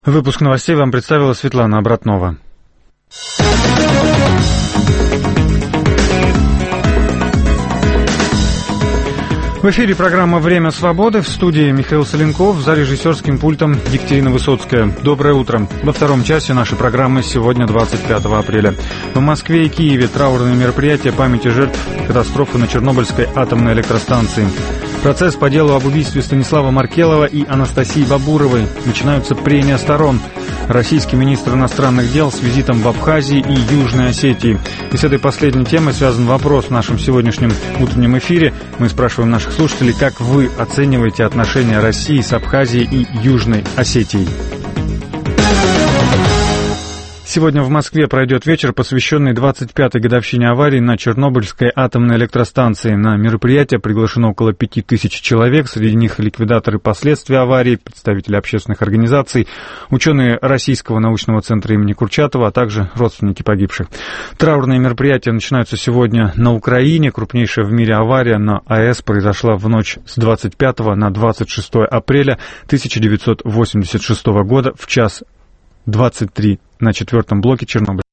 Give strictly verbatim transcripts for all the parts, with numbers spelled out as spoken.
Выпуск новостей вам представила Светлана Обратнова. В эфире программа «Время свободы». В студии Михаил Соленков, за режиссерским пультом Екатерина Высоцкая. Доброе утро. Во втором часе нашей программы сегодня двадцать пятого апреля. В Москве и Киеве траурные мероприятия памяти жертв катастрофы на Чернобыльской атомной электростанции. Процесс по делу об убийстве Станислава Маркелова и Анастасии Бабуровой. Начинаются прения сторон. Российский министр иностранных дел с визитом в Абхазии и Южной Осетии. И с этой последней темой связан вопрос в нашем сегодняшнем утреннем эфире. Мы спрашиваем наших слушателей, как вы оцениваете отношения России с Абхазией и Южной Осетией. Сегодня в Москве пройдет вечер, посвященный двадцать пятой годовщине аварии на Чернобыльской атомной электростанции. На мероприятие приглашено около пяти тысяч человек, среди них ликвидаторы последствий аварии, представители общественных организаций, ученые Российского научного центра имени Курчатова, а также родственники погибших. Траурные мероприятия начинаются сегодня на Украине. Крупнейшая в мире авария на АЭС произошла в ночь с двадцать пятого на двадцать шестое апреля тысяча девятьсот восемьдесят шестого года в час двадцать три на четвертом блоке Чернобыля.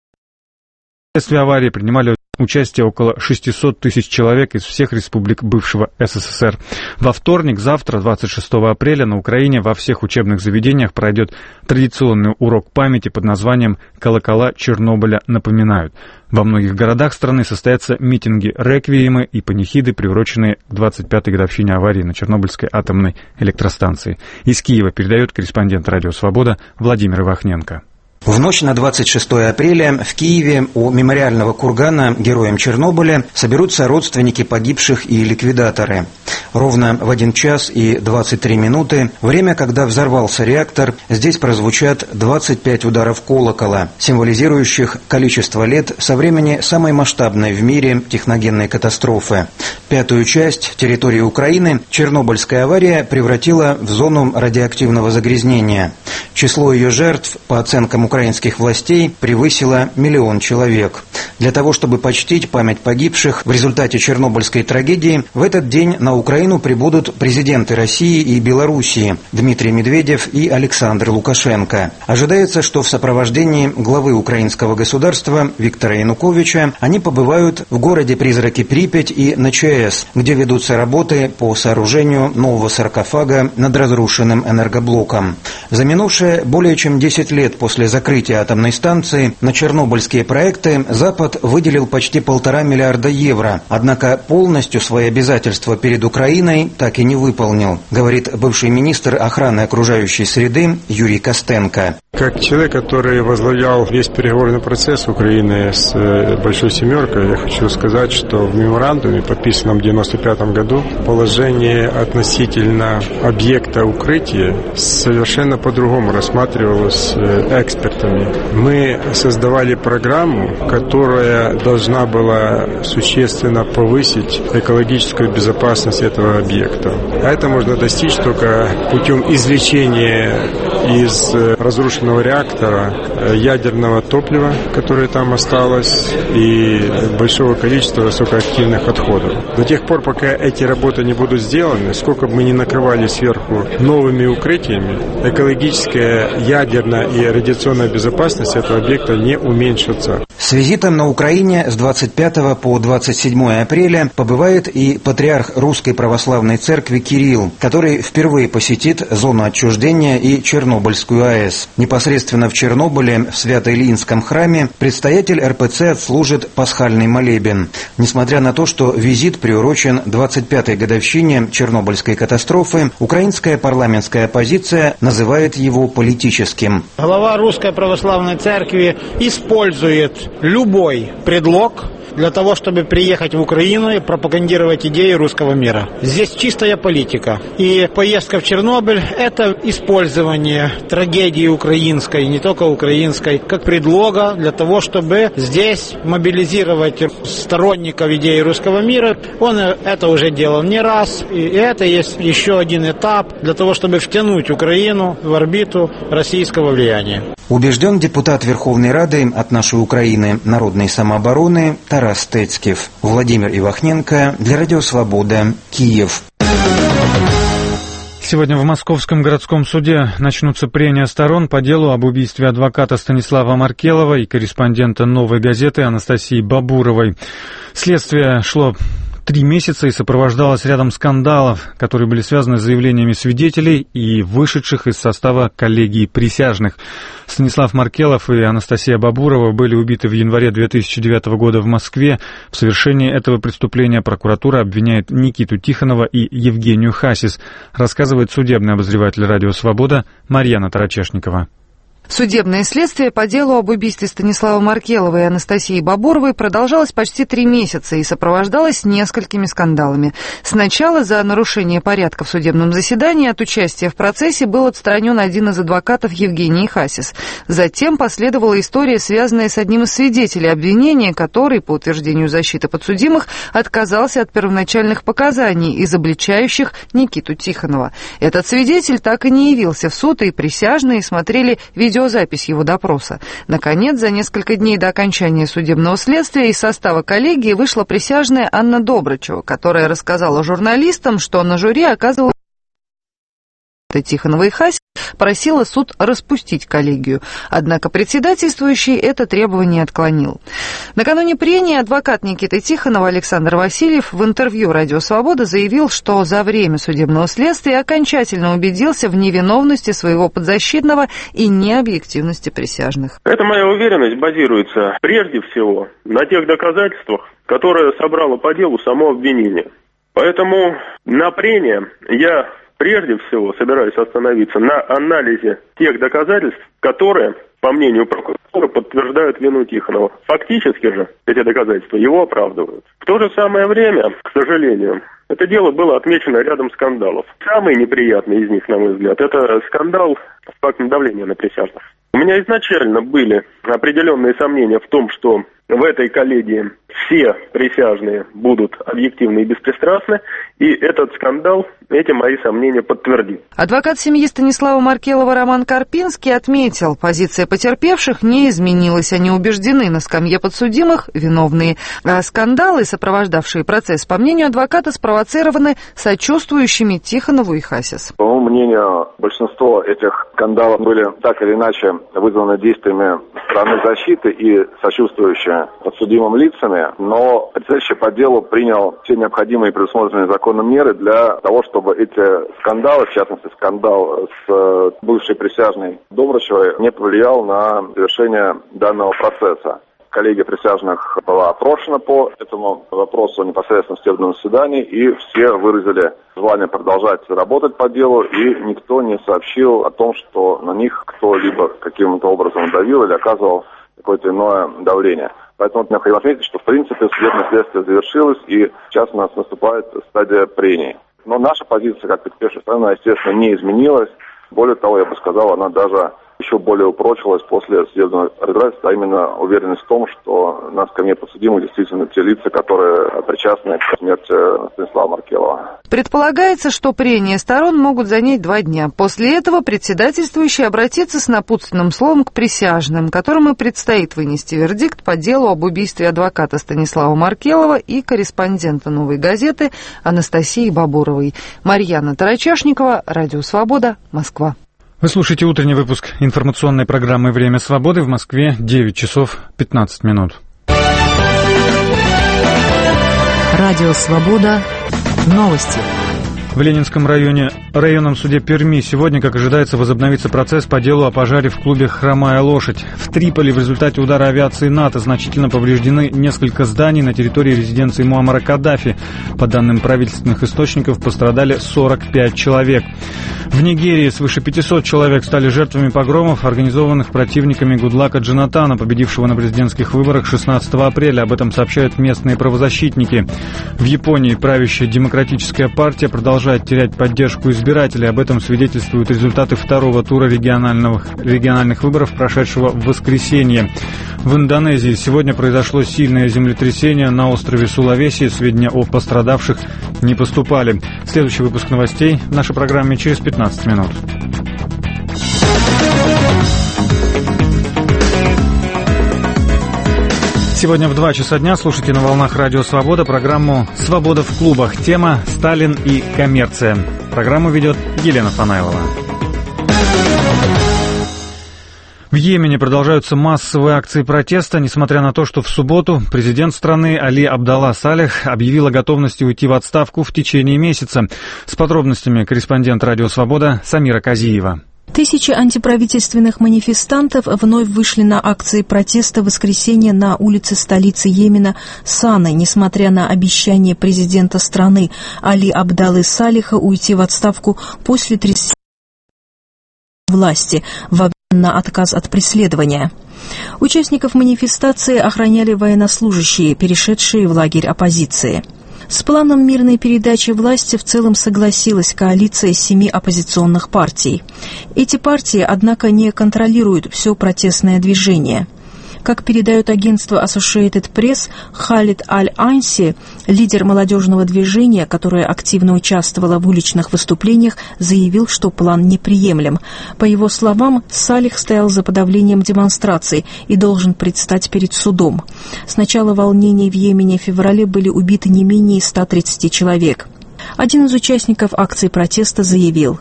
В следствии аварии принимали участие около шестисот тысяч человек из всех республик бывшего СССР. Во вторник, завтра, двадцать шестого апреля, на Украине во всех учебных заведениях пройдет традиционный урок памяти под названием «Колокола Чернобыля напоминают». Во многих городах страны состоятся митинги, реквиемы и панихиды, приуроченные к двадцать пятой годовщине аварии на Чернобыльской атомной электростанции. Из Киева передает корреспондент «Радио Свобода» Владимир Ивахненко. В ночь на двадцать шестое апреля в Киеве у мемориального кургана героям Чернобыля соберутся родственники погибших и ликвидаторы. Ровно в один час и двадцать три минуты, время, когда взорвался реактор, здесь прозвучат двадцать пять ударов колокола, символизирующих количество лет со времени самой масштабной в мире техногенной катастрофы. Пятую часть территории Украины Чернобыльская авария превратила в зону радиоактивного загрязнения. Число ее жертв, по оценкам украинских властей, превысило миллион человек. Для того, чтобы почтить память погибших в результате Чернобыльской трагедии, в этот день на Украину прибудут президенты России и Белоруссии Дмитрий Медведев и Александр Лукашенко. Ожидается, что в сопровождении главы украинского государства Виктора Януковича они побывают в городе-призраке Припять и на ЧАЭС, где ведутся работы по сооружению нового саркофага над разрушенным энергоблоком. За минувшие более чем десять лет после закрытия атомной станции на чернобыльские проекты Запад выделил почти полтора миллиарда евро, однако полностью свои обязательства перед Украиной так и не выполнил, говорит бывший министр охраны окружающей среды Юрий Костенко. Как человек, который возглавлял весь переговорный процесс Украины с Большой Семеркой, я хочу сказать, что в меморандуме, подписанном в девяносто пятом году, положение относительно объекта укрытия совершенно по-другому рассматривалось экспертами. Мы создавали программу, которая должна была существенно повысить экологическую безопасность этого объекта. А это можно достичь только путем извлечения из разрушенного реактора ядерного топлива, которое там осталось, и большого количества высокоактивных отходов. До тех пор, пока эти работы не будут сделаны, сколько бы мы ни накрывали сверху новыми укрытиями, экологическая, ядерная и радиационная безопасность этого объекта не уменьшится. С визитом на Украине с двадцать пятого по двадцать седьмое апреля побывает и патриарх Русской Православной Церкви Кирилл, который впервые посетит зону отчуждения и Чернобыльскую АЭС. Непосредственно в Чернобыле, в Свято-Илиинском храме, предстоятель эр пэ цэ отслужит пасхальный молебен. Несмотря на то, что визит приурочен двадцать пятой годовщине Чернобыльской катастрофы, украинская парламентская оппозиция называет его политическим. Глава Русской Православной Церкви использует любой предлог для того, чтобы приехать в Украину и пропагандировать идеи русского мира. Здесь чистая политика. И поездка в Чернобыль – это использование трагедии украинской, не только украинской, как предлога для того, чтобы здесь мобилизировать сторонников идеи русского мира. Он это уже делал не раз. И это есть еще один этап для того, чтобы втянуть Украину в орбиту российского влияния. Убежден депутат Верховной Рады от нашей Украины народной самообороны Тарас Стецкив. Владимир Ивахненко для Радио Свобода, Киев. Сегодня в Московском городском суде начнутся прения сторон по делу об убийстве адвоката Станислава Маркелова и корреспондента «Новой газеты» Анастасии Бабуровой. Следствие шло три месяца и сопровождалось рядом скандалов, которые были связаны с заявлениями свидетелей и вышедших из состава коллегии присяжных. Станислав Маркелов и Анастасия Бабурова были убиты в январе две тысячи девятого года в Москве. В совершении этого преступления прокуратура обвиняет Никиту Тихонова и Евгению Хасис, рассказывает судебный обозреватель «Радио Свобода» Марьяна Тарачешникова. Судебное следствие по делу об убийстве Станислава Маркелова и Анастасии Бабуровой продолжалось почти три месяца и сопровождалось несколькими скандалами. Сначала за нарушение порядка в судебном заседании от участия в процессе был отстранен один из адвокатов Евгений Хасис. Затем последовала история, связанная с одним из свидетелей обвинения, который, по утверждению защиты подсудимых, отказался от первоначальных показаний, изобличающих Никиту Тихонова. Этот свидетель так и не явился в суд, и присяжные смотрели видео видеозапись его допроса. Наконец, за несколько дней до окончания судебного следствия из состава коллегии вышла присяжная Анна Добрачева, которая рассказала журналистам, что на жюри оказывалось Тихонова и Хасис, просила суд распустить коллегию. Однако председательствующий это требование отклонил. Накануне прения адвокат Никиты Тихонова Александр Васильев в интервью «Радио Свобода» заявил, что за время судебного следствия окончательно убедился в невиновности своего подзащитного и необъективности присяжных. Эта моя уверенность базируется прежде всего на тех доказательствах, которые собрало по делу само обвинение. Поэтому на прение я прежде всего собираюсь остановиться на анализе тех доказательств, которые, по мнению прокуратуры, подтверждают вину Тихонова. Фактически же эти доказательства его оправдывают. В то же самое время, к сожалению, это дело было отмечено рядом скандалов. Самый неприятный из них, на мой взгляд, это скандал с фактом давления на присяжных. У меня изначально были определенные сомнения в том, что в этой коллегии все присяжные будут объективны и беспристрастны, и этот скандал эти мои сомнения подтвердит. Адвокат семьи Станислава Маркелова Роман Карпинский отметил, позиция потерпевших не изменилась, они убеждены, на скамье подсудимых виновные. А скандалы, сопровождавшие процесс, по мнению адвоката, спровоцированы сочувствующими Тихонову и Хасис. По моему мнению, большинство этих скандалов были так или иначе вызваны действиями стороны защиты и сочувствующими подсудимым лицами, но председатель по делу принял все необходимые и предусмотренные законом меры для того, чтобы эти скандалы, в частности скандал с бывшей присяжной Добрачевой, не повлиял на завершение данного процесса. Коллегия присяжных была опрошена по этому вопросу непосредственно в судебном заседании, и все выразили желание продолжать работать по делу, и никто не сообщил о том, что на них кто-либо каким-то образом давил или оказывал какое-то иное давление. Поэтому необходимо отметить, что в принципе судебное следствие завершилось, и сейчас у нас наступает стадия прений. Но наша позиция, как потерпевшей стороны, естественно, не изменилась. Более того, я бы сказал, она даже еще более упрочилась после судебного разбирательства, а именно уверенность в том, что на скамье подсудимых действительно те лица, которые причастны к смерти Станислава Маркелова. Предполагается, что прения сторон могут занять два дня. После этого председательствующий обратится с напутственным словом к присяжным, которым и предстоит вынести вердикт по делу об убийстве адвоката Станислава Маркелова и корреспондента «Новой газеты» Анастасии Бабуровой. Марьяна Тарачешникова, Радио Свобода, Москва. Вы слушаете утренний выпуск информационной программы «Время свободы». В Москве девять часов пятнадцать минут. Радио Свобода. Новости. В Ленинском районе, районном суде Перми сегодня, как ожидается, возобновится процесс по делу о пожаре в клубе «Хромая лошадь». В Триполи в результате удара авиации НАТО значительно повреждены несколько зданий на территории резиденции Муаммара Каддафи. По данным правительственных источников, пострадали сорок пять человек. В Нигерии свыше пятисот человек стали жертвами погромов, организованных противниками Гудлака Джонатана, победившего на президентских выборах шестнадцатого апреля. Об этом сообщают местные правозащитники. В Японии правящая демократическая партия продолжает терять поддержку избирателей. Об этом свидетельствуют результаты второго тура региональных, региональных выборов, прошедшего в воскресенье. В Индонезии сегодня произошло сильное землетрясение на острове Сулавеси. Сведения о пострадавших не поступали. Следующий выпуск новостей в нашей программе через пятнадцать минут. Сегодня в два часа дня слушайте на волнах Радио Свобода программу «Свобода в клубах». Тема «Сталин и коммерция». Программу ведет Елена Фанайлова. В Йемене продолжаются массовые акции протеста, несмотря на то, что в субботу президент страны Али Абдалла Салех объявил о готовности уйти в отставку в течение месяца. С подробностями корреспондент «Радио Свобода» Самира Казиева. Тысячи антиправительственных манифестантов вновь вышли на акции протеста в воскресенье на улице столицы Йемена Саны, несмотря на обещание президента страны Али Абдаллы Салеха уйти в отставку после тридцати власти в обмен на отказ от преследования. Участников манифестации охраняли военнослужащие, перешедшие в лагерь оппозиции. С планом мирной передачи власти в целом согласилась коалиция семи оппозиционных партий. Эти партии, однако, не контролируют все протестное движение. Как передает агентство Associated Press, Халид Аль-Анси, лидер молодежного движения, которое активно участвовало в уличных выступлениях, заявил, что план неприемлем. По его словам, Салех стоял за подавлением демонстраций и должен предстать перед судом. С начала волнений в Йемене в феврале были убиты не менее ста тридцати человек. Один из участников акции протеста заявил: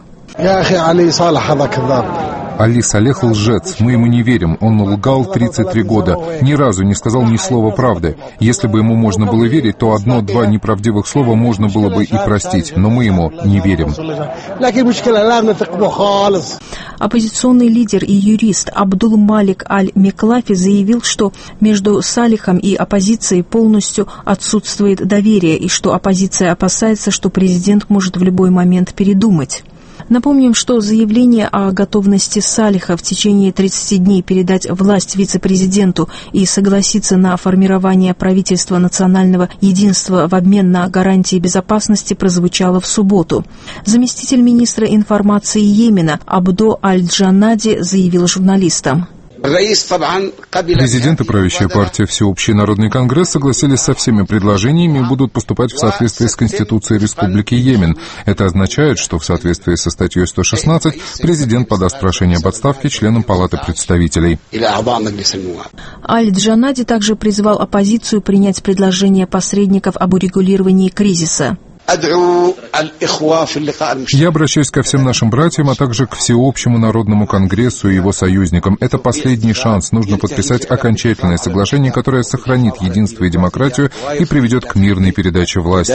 Али Салех лжец, мы ему не верим, он лгал тридцать три года, ни разу не сказал ни слова правды. Если бы ему можно было верить, то одно-два неправдивых слова можно было бы и простить, но мы ему не верим. Оппозиционный лидер и юрист Абдул Малик Аль-Меклафи заявил, что между Салехом и оппозицией полностью отсутствует доверие и что оппозиция опасается, что президент может в любой момент передумать. Напомним, что заявление о готовности Салеха в течение тридцати дней передать власть вице-президенту и согласиться на формирование правительства национального единства в обмен на гарантии безопасности прозвучало в субботу. Заместитель министра информации Йемена Абдо Аль-Джанади заявил журналистам: Президент и правящая партия Всеобщий народный конгресс согласились со всеми предложениями и будут поступать в соответствии с Конституцией Республики Йемен. Это означает, что в соответствии со статьей сто шестнадцать президент подаст прошение об отставке членам Палаты представителей. Аль-Джанади также призвал оппозицию принять предложение посредников об урегулировании кризиса. Я обращаюсь ко всем нашим братьям, а также к Всеобщему народному конгрессу и его союзникам. Это последний шанс. Нужно подписать окончательное соглашение, которое сохранит единство и демократию и приведет к мирной передаче власти.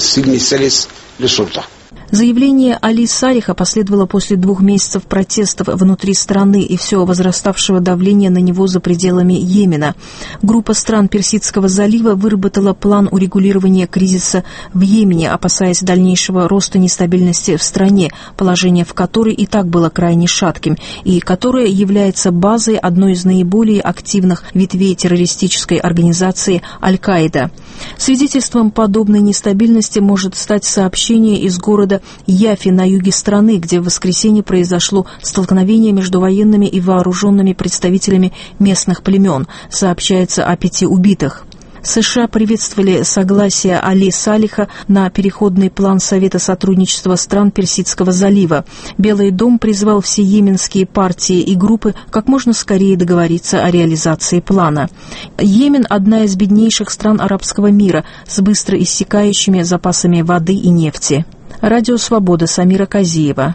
Заявление Али Салеха последовало после двух месяцев протестов внутри страны и все возраставшего давления на него за пределами Йемена. Группа стран Персидского залива выработала план урегулирования кризиса в Йемене, опасаясь дальнейшего роста нестабильности в стране, положение в которой и так было крайне шатким, и которое является базой одной из наиболее активных ветвей террористической организации Аль-Каида. Свидетельством подобной нестабильности может стать сообщение из города Яфи на юге страны, где в воскресенье произошло столкновение между военными и вооруженными представителями местных племен. Сообщается о пяти убитых. США приветствовали согласие Али Салеха на переходный план Совета сотрудничества стран Персидского залива. Белый дом призвал все йеменские партии и группы как можно скорее договориться о реализации плана. Йемен – одна из беднейших стран арабского мира с быстро иссякающими запасами воды и нефти. Радио Свобода, Самира Казиева.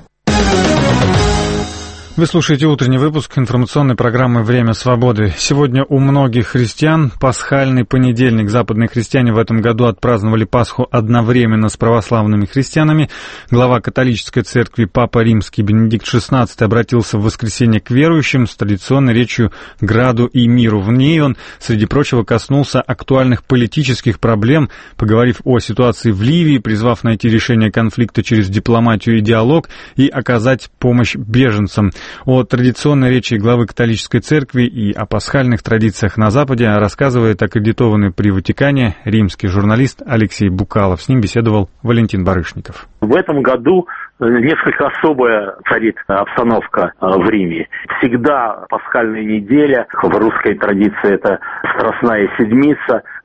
Вы слушаете утренний выпуск информационной программы «Время свободы». Сегодня у многих христиан пасхальный понедельник. Западные христиане в этом году отпраздновали Пасху одновременно с православными христианами. Глава католической церкви Папа Римский Бенедикт шестнадцатый обратился в воскресенье к верующим с традиционной речью «Граду и миру». В ней он, среди прочего, коснулся актуальных политических проблем, поговорив о ситуации в Ливии, призвав найти решение конфликта через дипломатию и диалог и оказать помощь беженцам. О традиционной речи главы католической церкви и о пасхальных традициях на Западе рассказывает аккредитованный при Ватикане римский журналист Алексей Букалов. С ним беседовал Валентин Барышников. В этом году несколько особая царит обстановка в Риме. Всегда пасхальная неделя, в русской традиции это Страстная Седмица,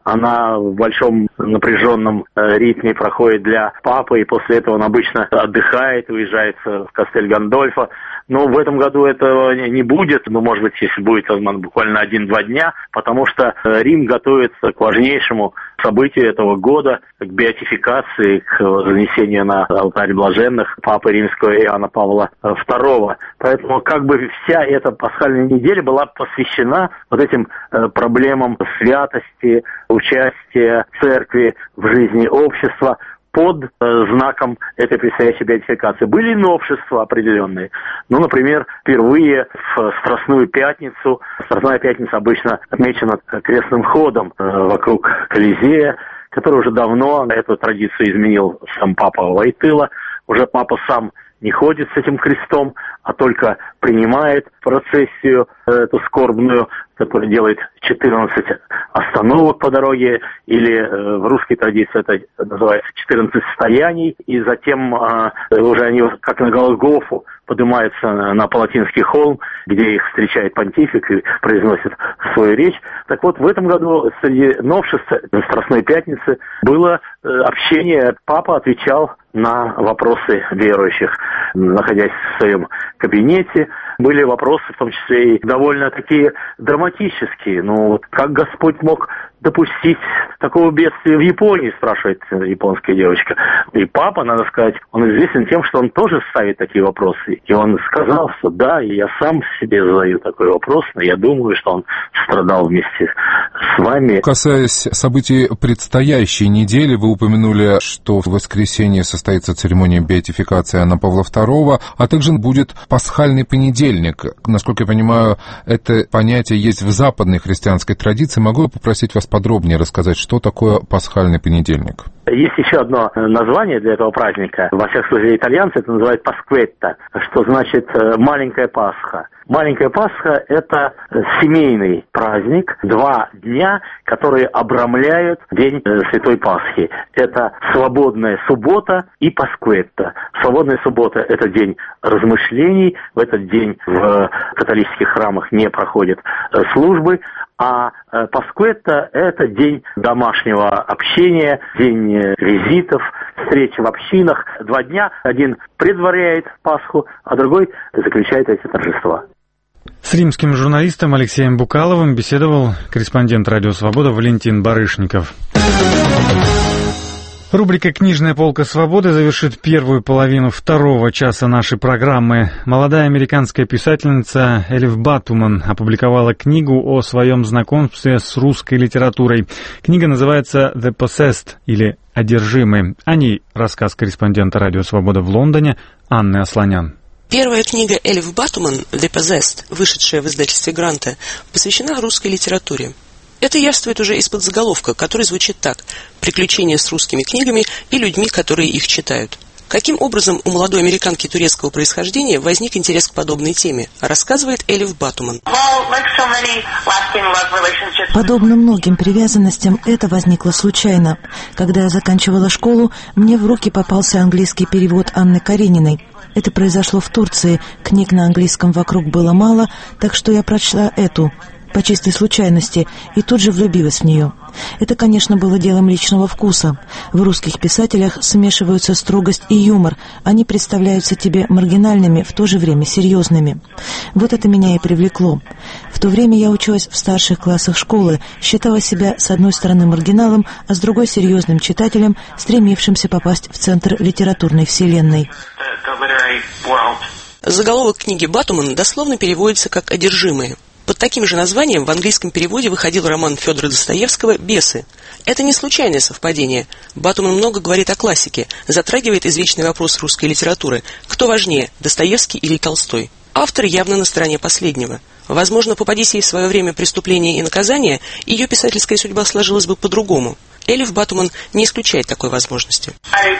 она в большом напряженном ритме проходит для папы, и после этого он обычно отдыхает, уезжает в Кастель Гандольфо. Но в этом году этого не будет, ну, может быть, если будет, буквально один-два дня, потому что Рим готовится к важнейшему событию этого года, к беатификации, к занесению на алтарь блаженных Папы Римского Иоанна Павла второго. Поэтому как бы вся эта пасхальная неделя была посвящена вот этим проблемам святости, участия церкви в жизни общества, под э, знаком этой предстоящей беатификации. Были новшества определенные. Ну, например, впервые в Страстную Пятницу, Страстная Пятница обычно отмечена крестным ходом э, вокруг Колизея, который уже давно эту традицию изменил сам папа Войтыла. Уже папа сам не ходит с этим крестом, а только принимает процессию э, эту скорбную, которая делает четырнадцать остановок по дороге, или э, в русской традиции это называется четырнадцать стояний, и затем э, уже они как на Голгофу поднимаются на, на Палатинский холм, где их встречает понтифик и произносит свою речь. Так вот, в этом году среди новшеств на Страстной Пятницы было э, общение. Папа отвечал на вопросы верующих, находясь в своем кабинете. Были вопросы, в том числе и довольно такие драматические. Ну, вот как Господь мог допустить такого бедствия в Японии, спрашивает японская девочка. И папа, надо сказать, он известен тем, что он тоже ставит такие вопросы. И он сказал, что да, и я сам себе задаю такой вопрос, но я думаю, что он страдал вместе с вами. Касаясь событий предстоящей недели, вы упомянули, что в воскресенье состоится церемония беатификации Иоанна Павла второго, а также будет пасхальный понедельник. Насколько я понимаю, это понятие есть в западной христианской традиции. Могу я попросить вас подробнее рассказать, что такое пасхальный понедельник? Есть еще одно название для этого праздника. Во всяком случае, итальянцы это называют паскветта, что значит маленькая Пасха. Маленькая Пасха – это семейный праздник, два дня, которые обрамляют День Святой Пасхи. Это свободная суббота и паскветта. Свободная суббота – это день размышлений. В этот день в католических храмах не проходят службы. А паскветта – это день домашнего общения, день визитов, встреч в общинах. Два дня. Один предваряет Пасху, а другой заключает эти торжества. С римским журналистом Алексеем Букаловым беседовал корреспондент «Радио Свобода» Валентин Барышников. Рубрика «Книжная полка Свободы» завершит первую половину второго часа нашей программы. Молодая американская писательница Элиф Батуман опубликовала книгу о своем знакомстве с русской литературой. Книга называется «The Possessed» или «Одержимый». О ней рассказ корреспондента «Радио Свобода» в Лондоне Анны Асланян. Первая книга Элиф Батуман «The Possessed», вышедшая в издательстве Гранта, посвящена русской литературе. Это явствует уже из-под заголовка, который звучит так: «Приключения с русскими книгами и людьми, которые их читают». Каким образом у молодой американки турецкого происхождения возник интерес к подобной теме, рассказывает Элиф Батуман. Подобно многим привязанностям, это возникло случайно. Когда я заканчивала школу, мне в руки попался английский перевод Анны Карениной. Это произошло в Турции, книг на английском вокруг было мало, так что я прочла эту по чистой случайности и тут же влюбилась в нее. Это, конечно, было делом личного вкуса. В русских писателях смешиваются строгость и юмор. Они представляются тебе маргинальными, в то же время серьезными. Вот это меня и привлекло. В то время я училась в старших классах школы, считала себя с одной стороны маргиналом, а с другой серьезным читателем, стремившимся попасть в центр литературной вселенной. Заголовок книги Батуман дословно переводится как «одержимые». Под таким же названием в английском переводе выходил роман Федора Достоевского «Бесы». Это не случайное совпадение. Батуман много говорит о классике, затрагивает извечный вопрос русской литературы: кто важнее, Достоевский или Толстой? Автор явно на стороне последнего. Возможно, попадись ей в свое время «Преступление и наказание», ее писательская судьба сложилась бы по-другому. Элиф Батуман не исключает такой возможности.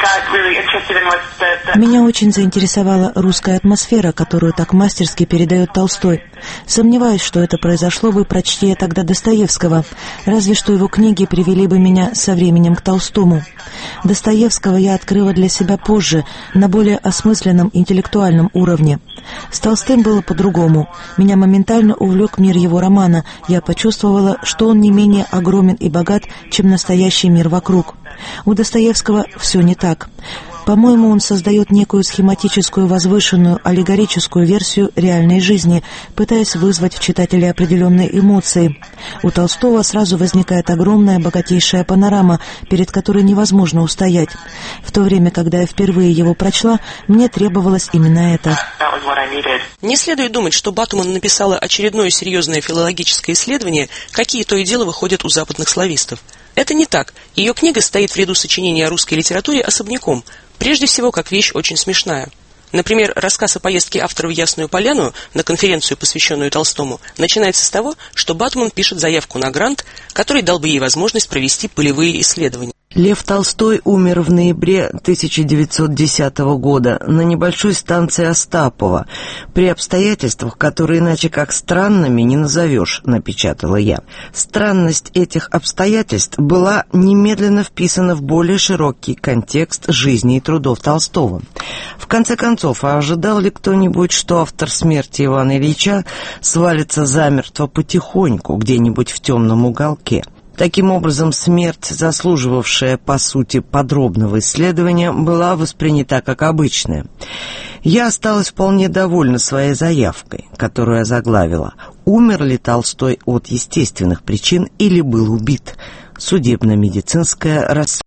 Меня очень заинтересовала русская атмосфера, которую так мастерски передает Толстой. Сомневаюсь, что это произошло бы, прочти я тогда Достоевского. Разве что его книги привели бы меня со временем к Толстому. Достоевского я открыла для себя позже, на более осмысленном интеллектуальном уровне. С Толстым было по-другому. Меня моментально увлек мир его романа. Я почувствовала, что он не менее огромен и богат, чем настоящий мир вокруг. У Достоевского все не так. По-моему, он создает некую схематическую, возвышенную, аллегорическую версию реальной жизни, пытаясь вызвать в читателе определенные эмоции. У Толстого сразу возникает огромная, богатейшая панорама, перед которой невозможно устоять. В то время, когда я впервые его прочла, мне требовалось именно это. Не следует думать, что Батуман написала очередное серьезное филологическое исследование, какие то и дело выходят у западных славистов. Это не так. Ее книга стоит в ряду сочинений о русской литературе особняком, прежде всего как вещь очень смешная. Например, рассказ о поездке автора в Ясную Поляну на конференцию, посвященную Толстому, начинается с того, что Батуман пишет заявку на грант, который дал бы ей возможность провести полевые исследования. Лев Толстой умер в ноябре тысяча девятьсот десятого года на небольшой станции Остапова, при обстоятельствах, которые иначе как странными не назовешь, напечатала я. Странность этих обстоятельств была немедленно вписана в более широкий контекст жизни и трудов Толстого. В конце концов, а ожидал ли кто-нибудь, что автор «Смерти» Ивана Ильича свалится замертво потихоньку где-нибудь в темном уголке? Таким образом, смерть, заслуживавшая, по сути, подробного исследования, была воспринята как обычная. Я осталась вполне довольна своей заявкой, которую я заглавила: «Умер ли Толстой от естественных причин или был убит? Судебно-медицинское расследование».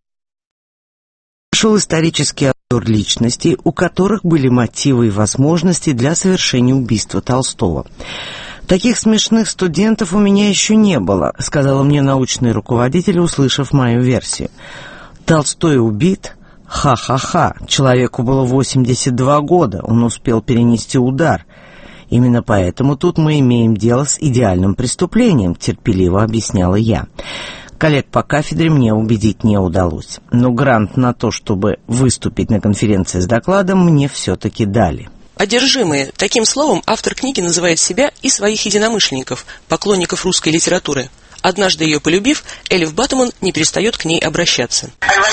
Шел исторический обзор личностей, у которых были мотивы и возможности для совершения убийства Толстого. «Таких смешных студентов у меня еще не было», — сказала мне научный руководитель, услышав мою версию. «Толстой убит? Ха-ха-ха, человеку было восемьдесят два года, он успел перенести удар. Именно поэтому тут мы имеем дело с идеальным преступлением», — терпеливо объясняла я. Коллег по кафедре мне убедить не удалось, но грант на то, чтобы выступить на конференции с докладом, мне все-таки дали. Одержимые. Таким словом автор книги называет себя и своих единомышленников, поклонников русской литературы. Однажды ее полюбив, Элиф Батуман не перестает к ней обращаться.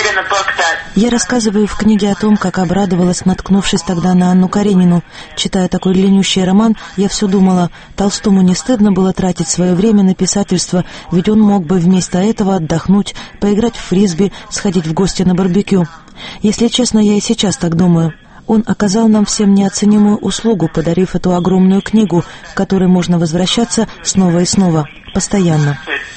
Я рассказываю в книге о том, как обрадовалась, наткнувшись тогда на Анну Каренину. Читая такой длиннющий роман, я все думала, Толстому не стыдно было тратить свое время на писательство, ведь он мог бы вместо этого отдохнуть, поиграть в фрисби, сходить в гости на барбекю. Если честно, я и сейчас так думаю. Он оказал нам всем неоценимую услугу, подарив эту огромную книгу, к которой можно возвращаться снова и снова, постоянно.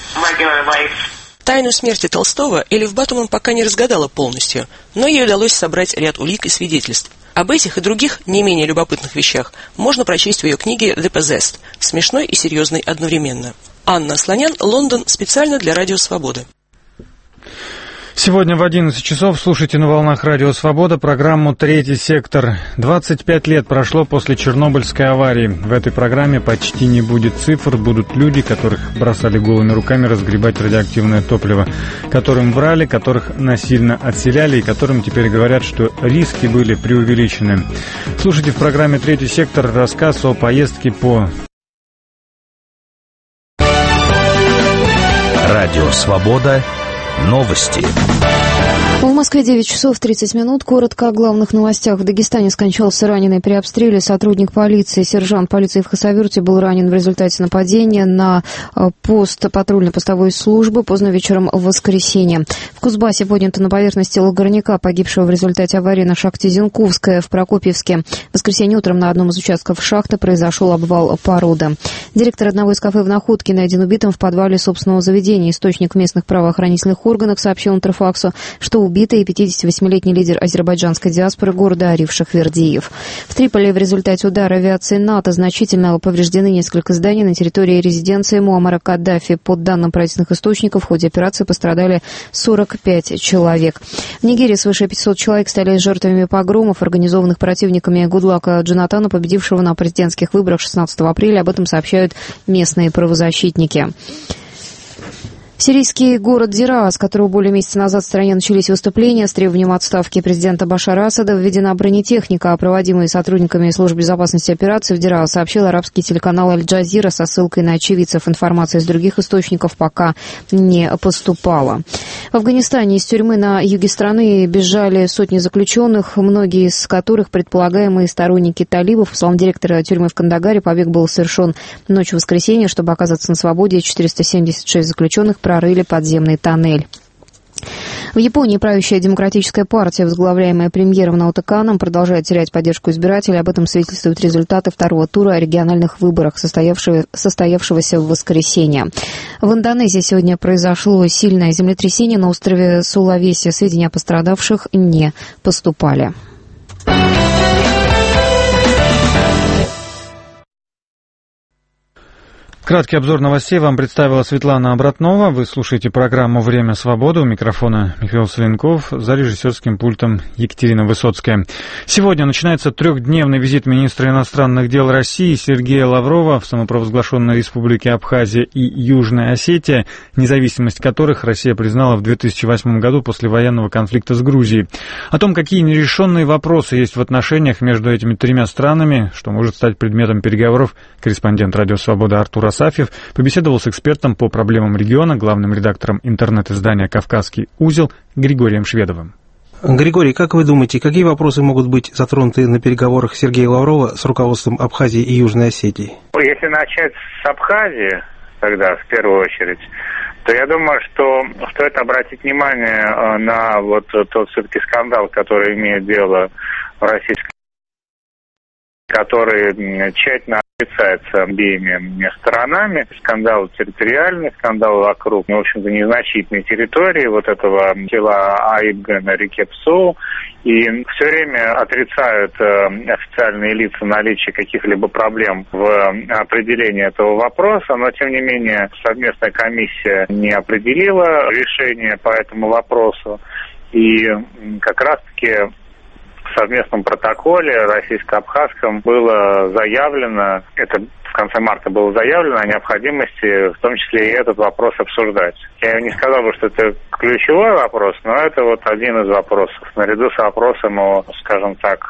Тайну смерти Толстого Элиф Батуман пока не разгадала полностью, но ей удалось собрать ряд улик и свидетельств. Об этих и других, не менее любопытных вещах, можно прочесть в ее книге «The Possessed», смешной и серьезной одновременно. Анна Слонян, Лондон, специально для Радио Свобода. Сегодня в одиннадцать часов слушайте на волнах Радио Свобода программу «Третий сектор». двадцать пять лет прошло после Чернобыльской аварии. В этой программе почти не будет цифр, будут люди, которых бросали голыми руками разгребать радиоактивное топливо, которым врали, которых насильно отселяли и которым теперь говорят, что риски были преувеличены. Слушайте в программе «Третий сектор» рассказ о поездке по... Радио Свобода. Новости. В Москве девять часов тридцать минут. Коротко о главных новостях. В Дагестане скончался раненый при обстреле сотрудник полиции. Сержант полиции в Хасавюрте был ранен в результате нападения на пост патрульно-постовой службы поздно вечером в воскресенье. В Кузбассе поднято на поверхность тело горняка, погибшего в результате аварии на шахте Зинковская в Прокопьевске. В воскресенье утром на одном из участков шахты произошел обвал породы. Директор одного из кафе в Находке найден убитым в подвале собственного заведения. Источник в местных правоохранительных органах сообщил Интерфаксу, что убитый и пятидесятивосьмилетний лидер азербайджанской диаспоры города Ариф Вердиев. В Триполи в результате удара авиации НАТО значительно повреждены несколько зданий на территории резиденции Муаммара Каддафи. По данным правительственных источников, в ходе операции пострадали сорок пять человек. В Нигерии свыше пятисот человек стали жертвами погромов, организованных противниками Гудлака Джонатана, победившего на президентских выборах шестнадцатого апреля. Об этом сообщают местные правозащитники. Сирийский город Дераа, с которого более месяца назад в стране начались выступления с требованием отставки президента Башара Асада, введена бронетехника, а проводимые сотрудниками служб безопасности операции в Дераа, сообщил арабский телеканал Аль-Джазира со ссылкой на очевидцев. Информация из других источников пока не поступала. В Афганистане из тюрьмы на юге страны бежали сотни заключенных, многие из которых предполагаемые сторонники талибов. По словам директора тюрьмы в Кандагаре, побег был совершен ночью воскресенья. Чтобы оказаться на свободе, четыреста семьдесят шесть заключенных прорыли подземный тоннель. В Японии правящая демократическая партия, возглавляемая премьером Наото-Каном, продолжает терять поддержку избирателей. Об этом свидетельствуют результаты второго тура региональных выборов, состоявшегося в воскресенье. В Индонезии сегодня произошло сильное землетрясение на острове Сулавеси. Сведения о пострадавших не поступали. Краткий обзор новостей вам представила Светлана Обратнова. Вы слушаете программу «Время свободы». У микрофона Михаил Савенков, за режиссерским пультом Екатерина Высоцкая. Сегодня начинается трехдневный визит министра иностранных дел России Сергея Лаврова в самопровозглашенной республике Абхазия и Южная Осетия, независимость которых Россия признала в две тысячи восьмом году после военного конфликта с Грузией. О том, какие нерешенные вопросы есть в отношениях между этими тремя странами, что может стать предметом переговоров, корреспондент «Радио Свобода» Артур Асафьев побеседовал с экспертом по проблемам региона, главным редактором интернет-издания «Кавказский узел» Григорием Шведовым. Григорий, как вы думаете, какие вопросы могут быть затронуты на переговорах Сергея Лаврова с руководством Абхазии и Южной Осетии? Если начать с Абхазии, тогда в первую очередь, то я думаю, что стоит обратить внимание на вот тот все-таки скандал, который имеет дело в российской, который тщательно отрицается обеими сторонами. Скандал территориальный, скандал вокруг, ну, в общем-то, незначительной территории вот этого села Аибга на реке Псоу. И все время отрицают э, официальные лица наличие каких-либо проблем в определении этого вопроса, но, тем не менее, совместная комиссия не определила решение по этому вопросу. И как раз-таки в совместном протоколе российско-абхазском было заявлено, это в конце марта было заявлено о необходимости в том числе и этот вопрос обсуждать. Я не сказал бы, что это ключевой вопрос, но это вот один из вопросов, наряду с вопросом о, скажем так,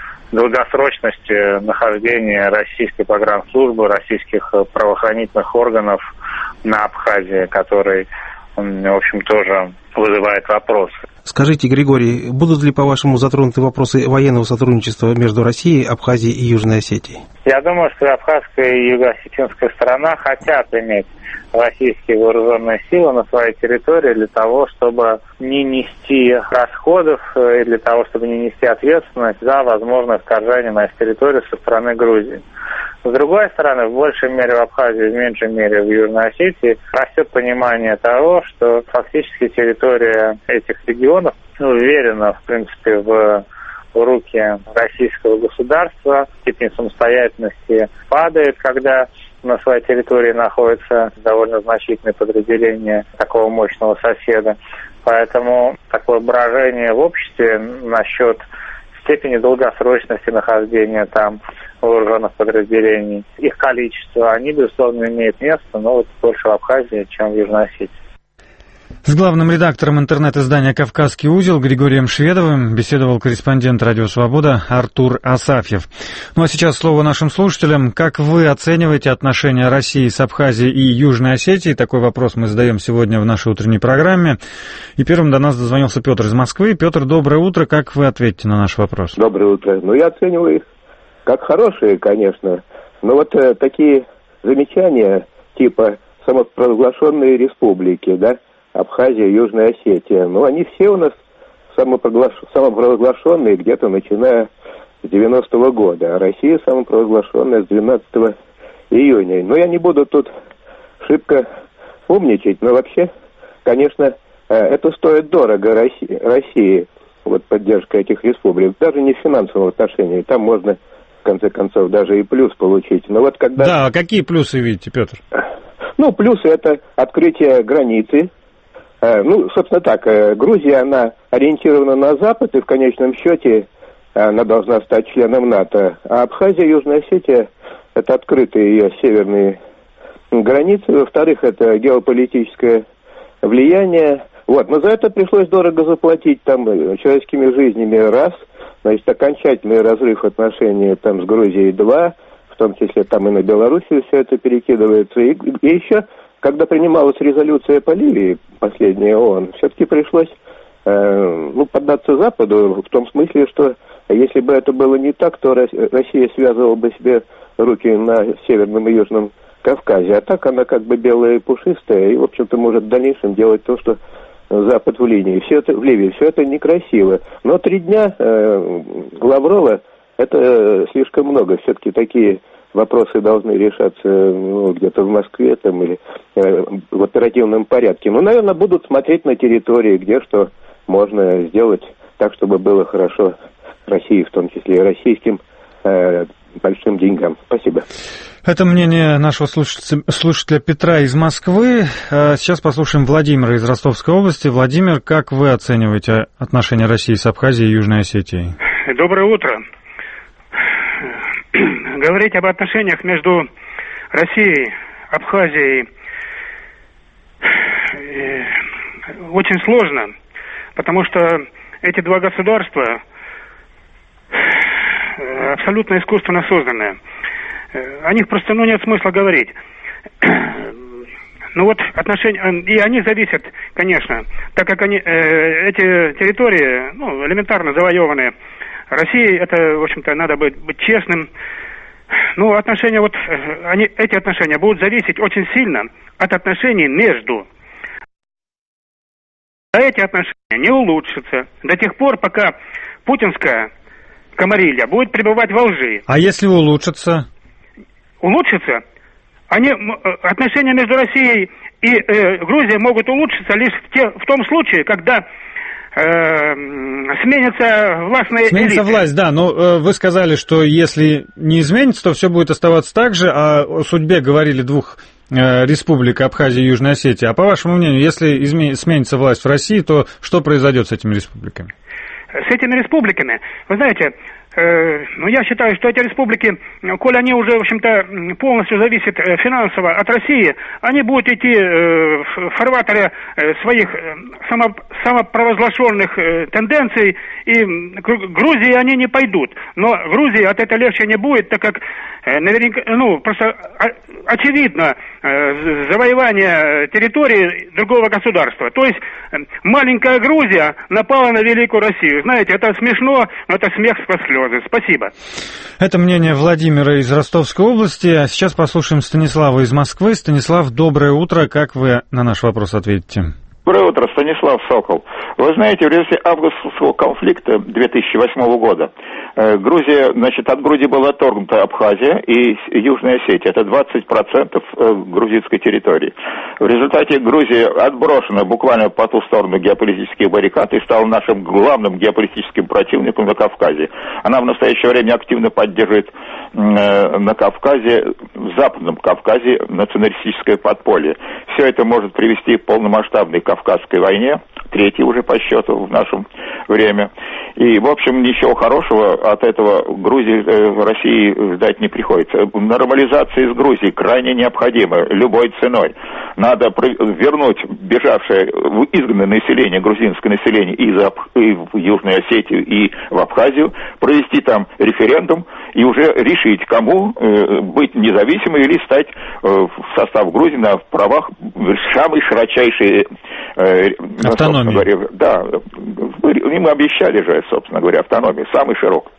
долгосрочности нахождения российской погранслужбы, российских правоохранительных органов на Абхазии, который, в общем, тоже вызывает вопросы. Скажите, Григорий, будут ли, по-вашему, затронуты вопросы военного сотрудничества между Россией, Абхазией и Южной Осетией? Я думаю, что абхазская и юго-осетинская сторона хотят иметь российские вооруженные силы на своей территории для того, чтобы не нести расходов и для того, чтобы не нести ответственность за возможное вторжение на их территорию со стороны Грузии. С другой стороны, в большей мере в Абхазии, в меньшей мере в Южной Осетии растет понимание того, что фактически территория этих регионов уверена, в принципе, в в руки российского государства, степень самостоятельности падает, когда на своей территории находится довольно значительное подразделение такого мощного соседа. Поэтому такое брожение в обществе насчет степени долгосрочности нахождения там вооруженных подразделений, их количество, они, безусловно, имеют место, но вот больше в Абхазии, чем в Южной Осетии. С главным редактором интернет-издания «Кавказский узел» Григорием Шведовым беседовал корреспондент «Радио Свобода» Артур Асафьев. Ну а сейчас слово нашим слушателям. Как вы оцениваете отношения России с Абхазией и Южной Осетией? Такой вопрос мы задаем сегодня в нашей утренней программе. И первым до нас дозвонился Петр из Москвы. Петр, доброе утро. Как вы ответите на наш вопрос? Доброе утро. Ну, я оцениваю их как хорошие, конечно. Но вот э, такие замечания, типа самопровозглашенные республики, да, Абхазия, Южная Осетия. Ну, они все у нас самопроглаш... самопровозглашенные где-то начиная с девяностого года. А Россия самопровозглашенная с двенадцатого июня. Но я не буду тут шибко умничать, но вообще, конечно, это стоит дорого России, России, вот поддержка этих республик. Даже не в финансовом отношении. Там можно, в конце концов, даже и плюс получить. Но вот когда... Да, а какие плюсы видите, Петр? Ну, плюсы это открытие границы. Ну, собственно так, Грузия, она ориентирована на Запад, и в конечном счете она должна стать членом НАТО. А Абхазия, Южная Осетия – это открытые ее северные границы. Во-вторых, это геополитическое влияние. Вот, но за это пришлось дорого заплатить там человеческими жизнями раз, значит, окончательный разрыв отношений там с Грузией два, в том числе там и на Белоруссию все это перекидывается. И, и еще, когда принималась резолюция по Ливии, последняя ООН, все-таки пришлось э, ну, поддаться Западу в том смысле, что если бы это было не так, то Россия связывала бы себе руки на Северном и Южном Кавказе, а так она как бы белая и пушистая, и, в общем-то, может в дальнейшем делать то, что Запад в Ливии. Все это в Ливии, все это некрасиво. Но три дня э, Лаврова это слишком много. Все-таки такие вопросы должны решаться ну, где-то в Москве там, или э, в оперативном порядке. Ну, наверное, будут смотреть на территории, где что можно сделать так, чтобы было хорошо России, в том числе и российским э, большим деньгам. Спасибо. Это мнение нашего слушателя, слушателя Петра из Москвы. Сейчас послушаем Владимира из Ростовской области. Владимир, как вы оцениваете отношения России с Абхазией и Южной Осетией? Доброе утро. Говорить об отношениях между Россией, Абхазией очень сложно, потому что эти два государства абсолютно искусственно созданы. О них просто ну, нет смысла говорить. Ну вот отношения, и они зависят, конечно, так как они, э, эти территории, ну, элементарно завоеваны Россией, это, в общем-то, надо быть, быть честным. Ну, отношения, вот, они, эти отношения будут зависеть очень сильно от отношений между. А эти отношения не улучшатся до тех пор, пока путинская комарилья будет пребывать во лжи. А если улучшатся? Улучшатся? Они, отношения между Россией и э, Грузией могут улучшиться лишь в, те, в том случае, когда э, сменится властная элита. Сменится власть, да, но э, вы сказали, что если не изменится, то все будет оставаться так же, а о судьбе говорили двух э, республик Абхазии и Южной Осетии. А по вашему мнению, если изме... сменится власть в России, то что произойдет с этими республиками? С этими республиками, вы знаете, э, ну я считаю, что эти республики, коль они уже, в общем-то, полностью зависят э, финансово от России, они будут идти э, в фарватере э, своих э, само, самопровозглашенных э, тенденций, и к Грузии они не пойдут. Но Грузии от этого легче не будет, так как э, наверняка, ну, просто о, очевидно э, завоевание территории другого государства. То есть э, маленькая Грузия напала на великую Россию. Знаете, это смешно, но это смех сквозь слезы. Спасибо. Это мнение Владимира из Ростовской области. А сейчас послушаем Станислава из Москвы. Станислав, доброе утро. Как вы на наш вопрос ответите? Доброе утро, Станислав Сокол. Вы знаете, в результате августовского конфликта две тысячи восьмого года э, Грузия, значит, от Грузии была отторгнута Абхазия и Южная Осетия. Это двадцать процентов э, грузинской территории. В результате Грузия отброшена буквально по ту сторону геополитических баррикад и стала нашим главным геополитическим противником на Кавказе. Она в настоящее время активно поддерживает э, на Кавказе, в Западном Кавказе националистическое подполье. Все это может привести к полномасштабной Кавказской войне, третьей уже по счету в нашем время. И, в общем, ничего хорошего от этого Грузии, э, России ждать не приходится. Нормализация с Грузией крайне необходима любой ценой. Надо вернуть бежавшее, изгнанное население, грузинское население и, за, и в Южную Осетию, и в Абхазию, провести там референдум и уже решить, кому э, быть независимым или стать э, в состав Грузии на правах самой широчайшей э, автономии. Говоря, да, им обещали же, собственно говоря, автономию, самый широкий.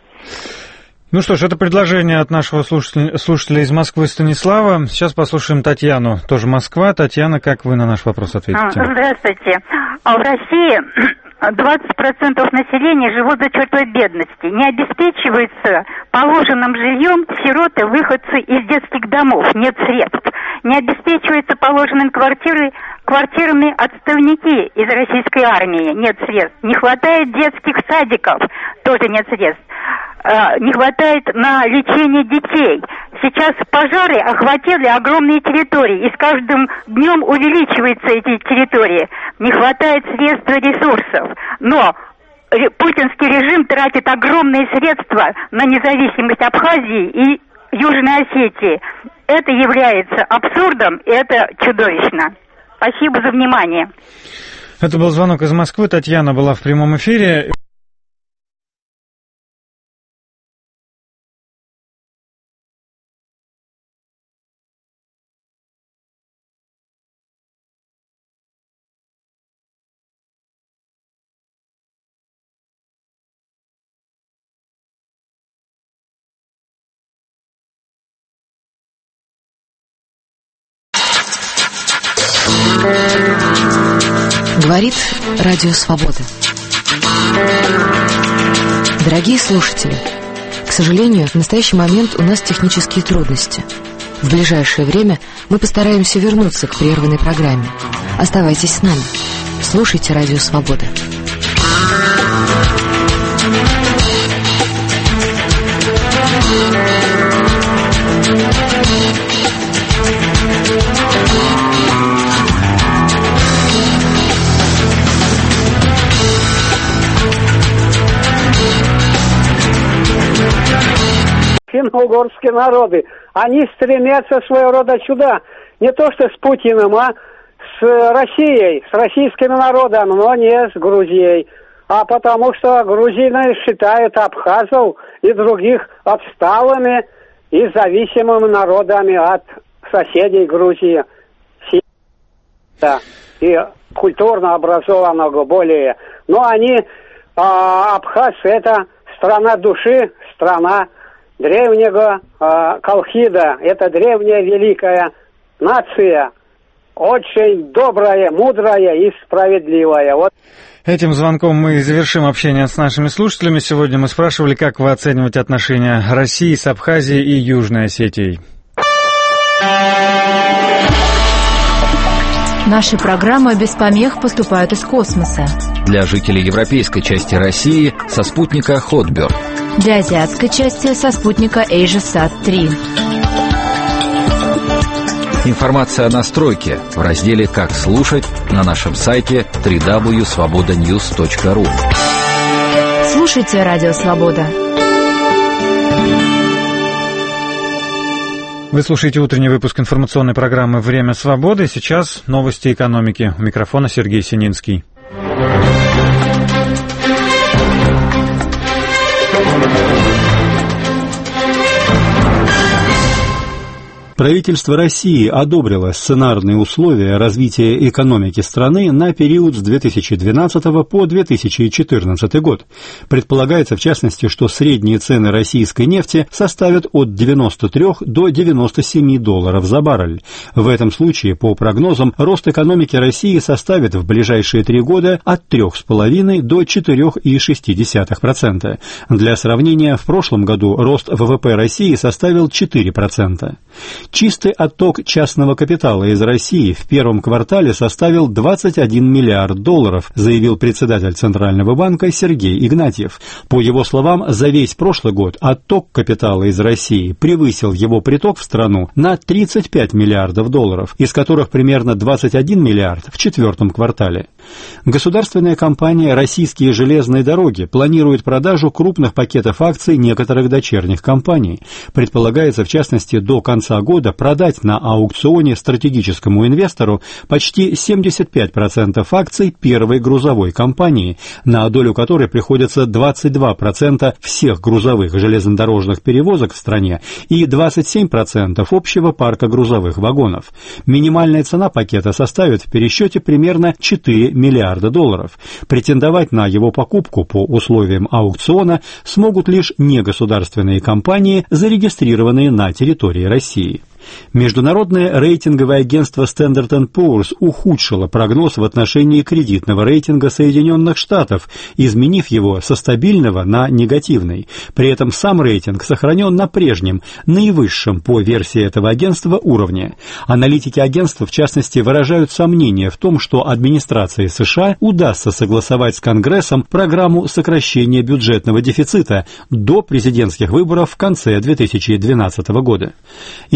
Ну что ж, это предложение от нашего слушателя, слушателя из Москвы Станислава. Сейчас послушаем Татьяну, тоже Москва. Татьяна, как вы на наш вопрос ответите? Здравствуйте. В России двадцать процентов населения живут за чертой бедности. Не обеспечиваются положенным жильем сироты, выходцы из детских домов. Нет средств. Не обеспечиваются положенными квартиры, квартирами отставники из российской армии. Нет средств. Не хватает детских садиков. Тоже нет средств. Не хватает на лечение детей. Сейчас пожары охватили огромные территории, и с каждым днем увеличиваются эти территории. Не хватает средств и ресурсов. Но путинский режим тратит огромные средства на независимость Абхазии и Южной Осетии. Это является абсурдом, и это чудовищно. Спасибо за внимание. Это был звонок из Москвы. Татьяна была в прямом эфире. Говорит Радио Свобода. Дорогие слушатели, к сожалению, в настоящий момент у нас технические трудности. В ближайшее время мы постараемся вернуться к прерванной программе. Оставайтесь с нами. Слушайте Радио Свобода. Финно-угорские народы, они стремятся своего рода сюда, не то что с Путиным, а с Россией, с российским народом, но не с Грузией. А потому что грузины считают абхазов и других отсталыми и зависимыми народами от соседей Грузии. Да, и культурно образованного более. Но они, а, абхаз это страна души, страна древнего э, Колхида. Это древняя великая нация, очень добрая, мудрая и справедливая. Вот. Этим звонком мы завершим общение с нашими слушателями. Сегодня мы спрашивали, как вы оцениваете отношения России с Абхазией и Южной Осетией. Наши программы без помех поступают из космоса. Для жителей европейской части России со спутника Хотберд. Для азиатской части со спутника AsiaSat три. Информация о настройке в разделе «Как слушать» на нашем сайте дабл ю дабл ю дабл ю точка свобода ньюс точка ру. Слушайте Радио Свобода. Вы слушаете утренний выпуск информационной программы «Время свободы». Сейчас новости экономики. У микрофона Сергей Сининский. Правительство России одобрило сценарные условия развития экономики страны на период с две тысячи двенадцатого по две тысячи четырнадцатый год. Предполагается, в частности, что средние цены российской нефти составят от девяноста трёх до девяноста семи долларов за баррель. В этом случае, по прогнозам, рост экономики России составит в ближайшие три года от трёх с половиной до четырёх и шести десятых процента. Для сравнения, в прошлом году рост ВВП России составил четыре процента. Чистый отток частного капитала из России в первом квартале составил двадцать один миллиард долларов, заявил председатель Центрального банка Сергей Игнатьев. По его словам, за весь прошлый год отток капитала из России превысил его приток в страну на тридцать пять миллиардов долларов, из которых примерно двадцать один миллиард в четвертом квартале. Государственная компания «Российские железные дороги» планирует продажу крупных пакетов акций некоторых дочерних компаний. Предполагается, в частности, до конца года продать на аукционе стратегическому инвестору почти семьдесят пять процентов акций первой грузовой компании, на долю которой приходится двадцать два процента всех грузовых железнодорожных перевозок в стране и двадцать семь процентов общего парка грузовых вагонов. Минимальная цена пакета составит в пересчете примерно четыре миллиарда долларов. Претендовать на его покупку по условиям аукциона смогут лишь негосударственные компании, зарегистрированные на территории России. Международное рейтинговое агентство Standard энд Poor's ухудшило прогноз в отношении кредитного рейтинга Соединенных Штатов, изменив его со стабильного на негативный. При этом сам рейтинг сохранен на прежнем, наивысшем по версии этого агентства уровне. Аналитики агентства, в частности, выражают сомнение в том, что администрации США удастся согласовать с Конгрессом программу сокращения бюджетного дефицита до президентских выборов в конце две тысячи двенадцатого года. Итальянские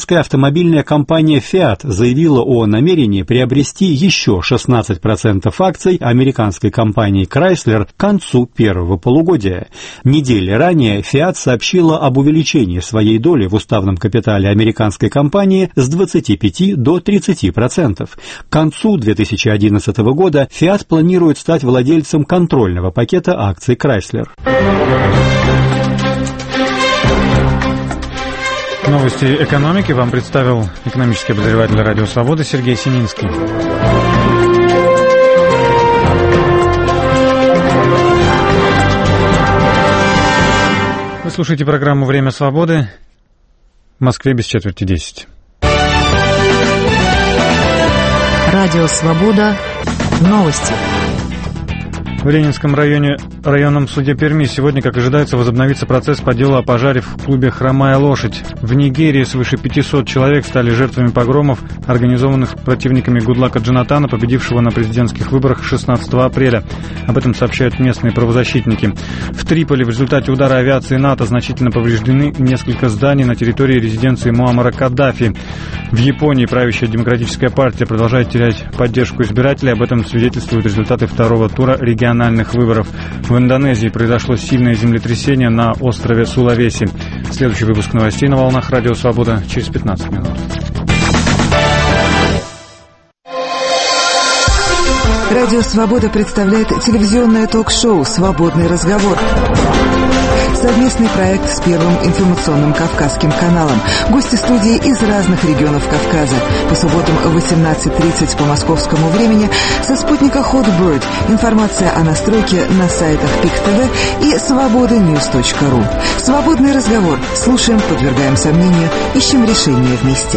Итальянская автомобильная компания Fiat заявила о намерении приобрести еще шестнадцать процентов акций американской компании Chrysler к концу первого полугодия. Недели ранее Fiat сообщила об увеличении своей доли в уставном капитале американской компании с двадцати пяти до тридцати процентов. К концу две тысячи одиннадцатого года Fiat планирует стать владельцем контрольного пакета акций Chrysler. Новости экономики вам представил экономический обозреватель «Радио Свобода» Сергей Сининский. Вы слушаете программу «Время свободы». В Москве без четверти десять. Радио Свобода. Новости. В Ленинском районе, районном суде Перми сегодня, как ожидается, возобновится процесс по делу о пожаре в клубе «Хромая лошадь». В Нигерии свыше пятисот человек стали жертвами погромов, организованных противниками Гудлака Джонатана, победившего на президентских выборах шестнадцатого апреля. Об этом сообщают местные правозащитники. В Триполи в результате удара авиации НАТО значительно повреждены несколько зданий на территории резиденции Муаммара Каддафи. В Японии правящая демократическая партия продолжает терять поддержку избирателей. Об этом свидетельствуют результаты второго тура региональных выборов. В Индонезии произошло сильное землетрясение на острове Сулавеси. Следующий выпуск новостей на волнах Радио Свобода через пятнадцать минут. Радио Свобода представляет телевизионное ток-шоу «Свободный разговор». Совместный проект с Первым информационным Кавказским каналом. Гости студии из разных регионов Кавказа. По субботам в восемнадцать тридцать по московскому времени со спутника Hot Bird. Информация о настройке на сайтах пик ТВ и свобода ньюс точка ру. Свободный разговор. Слушаем, подвергаем сомнению, ищем решения вместе.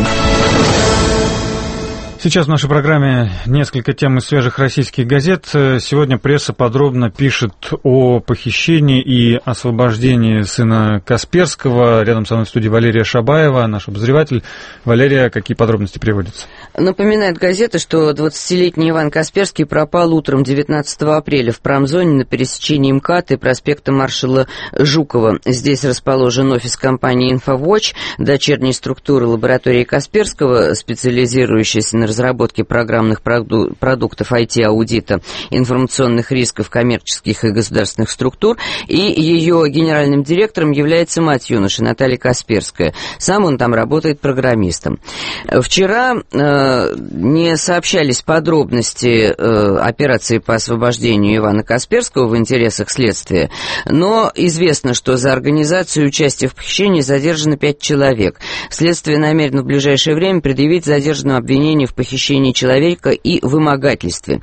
Сейчас в нашей программе несколько тем из свежих российских газет. Сегодня пресса подробно пишет о похищении и освобождении сына Касперского. Рядом со мной в студии Валерия Шабаева, наш обозреватель. Валерия, какие подробности приводятся? Напоминает газета, что двадцатилетний Иван Касперский пропал утром девятнадцатого апреля в промзоне на пересечении МКАД и проспекта маршала Жукова. Здесь расположен офис компании «Инфовотч», дочерней структуры лаборатории Касперского, специализирующейся на разработке программных проду- продуктов ай ти-аудита, информационных рисков коммерческих и государственных структур, и ее генеральным директором является мать юноши Наталья Касперская. Сам он там работает программистом. Вчера э, не сообщались подробности э, операции по освобождению Ивана Касперского в интересах следствия, но известно, что за организацию и участие в похищении задержано пять человек. Следствие намерено в ближайшее время предъявить задержанному обвинение в похищении человека и вымогательстве.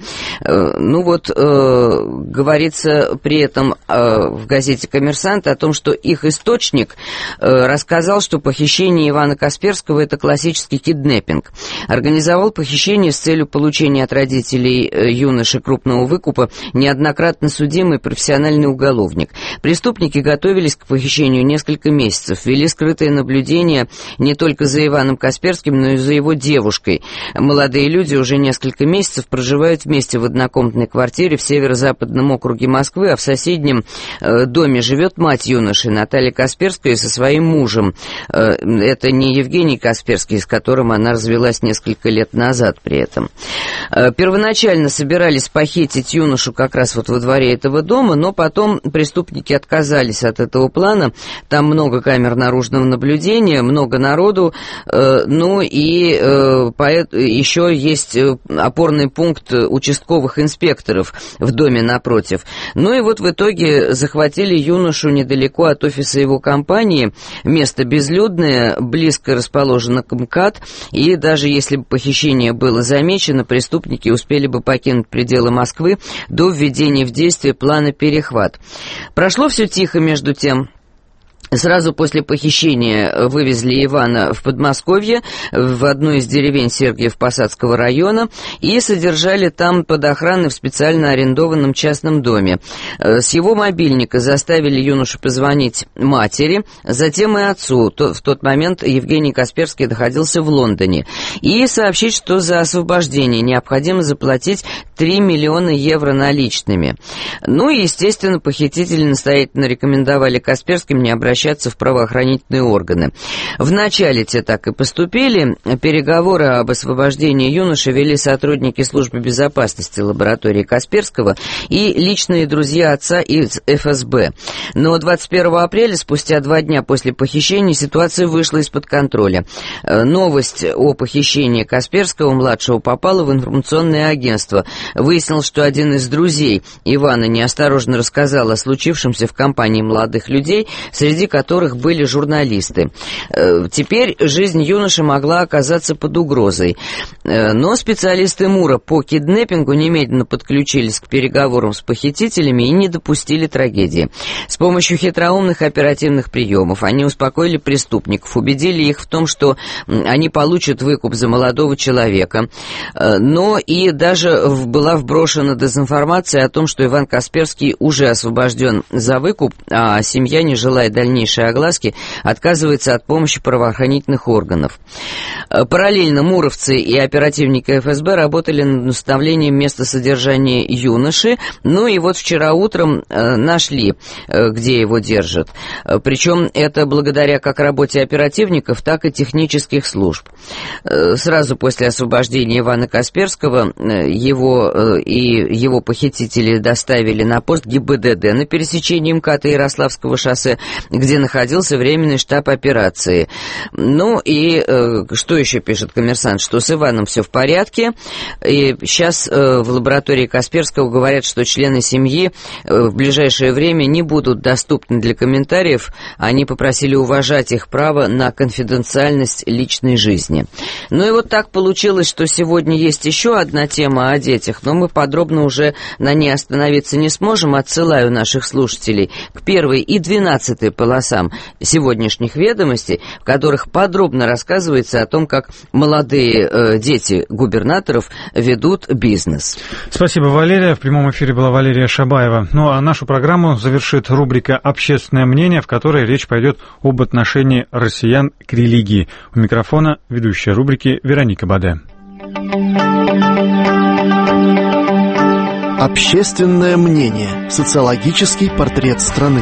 Ну вот, э, говорится при этом э, в газете «Коммерсант» о том, что их источник э, рассказал, что похищение Ивана Касперского – это классический киднеппинг. Организовал похищение с целью получения от родителей э, юноши крупного выкупа неоднократно судимый профессиональный уголовник. Преступники готовились к похищению несколько месяцев, вели скрытое наблюдение не только за Иваном Касперским, но и за его девушкой. Молодые люди уже несколько месяцев проживают вместе в однокомнатной квартире в северо-западном округе Москвы, а в соседнем э, доме живет мать юноши Наталья Касперская со своим мужем. Э, это не Евгений Касперский, с которым она развелась несколько лет назад при этом. Э, первоначально собирались похитить юношу как раз вот во дворе этого дома, но потом преступники отказались от этого плана. Там много камер наружного наблюдения, много народу, э, ну и э, поэтому еще есть опорный пункт участковых инспекторов в доме напротив. Ну и вот в итоге захватили юношу недалеко от офиса его компании. Место безлюдное, близко расположено к МКАД. И даже если бы похищение было замечено, преступники успели бы покинуть пределы Москвы до введения в действие плана «Перехват». Прошло все тихо между тем. Сразу после похищения вывезли Ивана в Подмосковье, в одну из деревень Сергиев-Посадского района, и содержали там под охраной в специально арендованном частном доме. С его мобильника заставили юношу позвонить матери, затем и отцу. В тот момент Евгений Касперский находился в Лондоне. И сообщить, что за освобождение необходимо заплатить три миллиона евро наличными. Ну и, естественно, похитители настоятельно рекомендовали Касперским не обращаться обращаться в правоохранительные органы. Вначале те так и поступили. Переговоры об освобождении юноши вели сотрудники службы безопасности лаборатории Касперского и личные друзья отца из эф эс бэ. Но двадцать первого апреля, спустя два дня после похищения, ситуация вышла из-под контроля. Новость о похищении Касперского-младшего попала в информационное агентство. Выяснилось, что один из друзей Ивана неосторожно рассказал о случившемся в компании молодых людей, среди которых были журналисты. Теперь жизнь юноши могла оказаться под угрозой. Но специалисты МУРа по киднеппингу немедленно подключились к переговорам с похитителями и не допустили трагедии. С помощью хитроумных оперативных приемов они успокоили преступников, убедили их в том, что они получат выкуп за молодого человека. Но и даже была вброшена дезинформация о том, что Иван Касперский уже освобожден за выкуп, а семья, не желая дальнейшей огласки, отказывается от помощи правоохранительных органов. Параллельно муровцы и оперативники эф эс бэ работали над установлением места содержания юноши, ну и вот вчера утром нашли, где его держат. Причем это благодаря как работе оперативников, так и технических служб. Сразу после освобождения Ивана Касперского его и его похитители доставили на пост гэ и бэ дэ дэ на пересечении МКАДа и Ярославского шоссе, где находился временный штаб операции. Ну и что еще пишет «Коммерсант», что с Иваном все в порядке, и сейчас в лаборатории Касперского говорят, что члены семьи в ближайшее время не будут доступны для комментариев, они попросили уважать их право на конфиденциальность личной жизни. Ну и вот так получилось, что сегодня есть еще одна тема о детях, но мы подробно уже на ней остановиться не сможем. Отсылаю наших слушателей к первой и двенадцатой полосам сегодняшних ведомостей, в которых подробно рассказывается о том, как молодые э, дети губернаторов ведут бизнес. Спасибо, Валерия. В прямом эфире была Валерия Шабаева. Ну а нашу программу завершит рубрика «Общественное мнение», в которой речь пойдет об отношении россиян к религии. У микрофона ведущая рубрики Вероника Баде. Общественное мнение. Социологический портрет страны.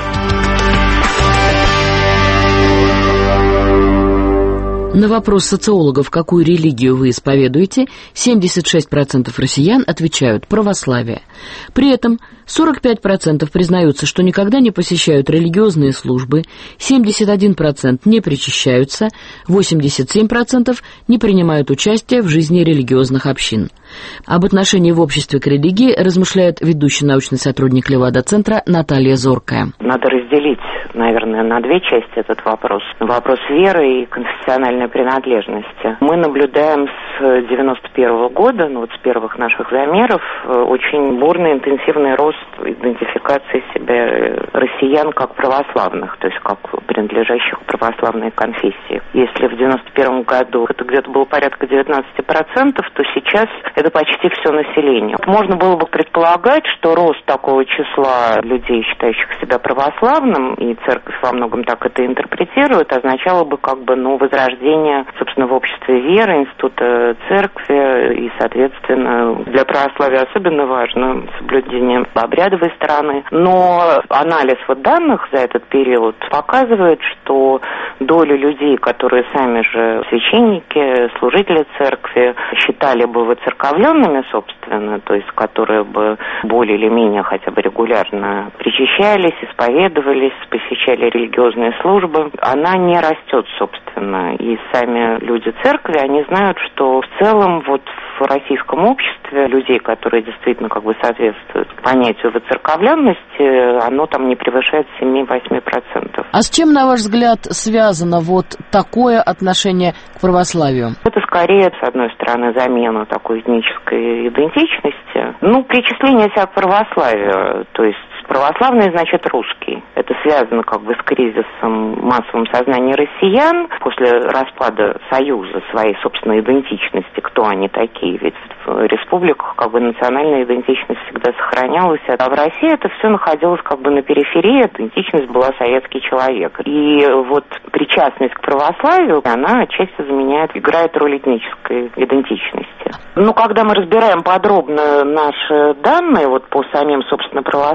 На вопрос социологов, какую религию вы исповедуете, семьдесят шесть процентов россиян отвечают «православие». При этом сорок пять процентов признаются, что никогда не посещают религиозные службы, семьдесят один процент не причащаются, восемьдесят семь процентов не принимают участие в жизни религиозных общин. Об отношении в обществе к религии размышляет ведущий научный сотрудник Левада-центра Наталья Зоркая. Надо разделить, наверное, на две части этот вопрос. Вопрос веры и конфессиональной принадлежности. Мы наблюдаем с девяносто первого года, ну вот с первых наших замеров, очень бурный, интенсивный рост идентификации себя россиян как православных, то есть как принадлежащих к православной конфессии. Если в девяносто первом году это где-то было порядка девятнадцать процентов, то сейчас это почти все население. Можно было бы предполагать, что рост такого числа людей, считающих себя православным, и церковь во многом так это интерпретирует, означало бы как бы, ну, возрождение, собственно, в обществе веры, института церкви, и, соответственно, для православия особенно важно соблюдение обрядовой стороны. Но анализ вот данных за этот период показывает, что доля людей, которые сами же священники, служители церкви, считали бы воцерковленными, собственно, то есть которые бы более или менее хотя бы регулярно причащались, исповедовались, посещали религиозные службы, она не растет, собственно. И сами люди церкви, они знают, что в целом вот в российском обществе людей, которые действительно как бы соответствуют понятию воцерковленности, оно там не превышает семь-восемь процентов. А с чем, на ваш взгляд, связано вот такое отношение к православию? Это скорее, с одной стороны, замена такой этнической идентичности. Ну, причисление себя к православию, то есть православный значит русский. Это связано как бы с кризисом массовом сознания россиян после распада Союза своей собственной идентичности, кто они такие. Ведь в республиках как бы национальная идентичность всегда сохранялась, а в России это все находилось как бы на периферии, идентичность была советский человек. И вот причастность к православию, она отчасти заменяет, играет роль этнической идентичности. Ну, когда мы разбираем подробно наши данные вот по самим, собственно, православным,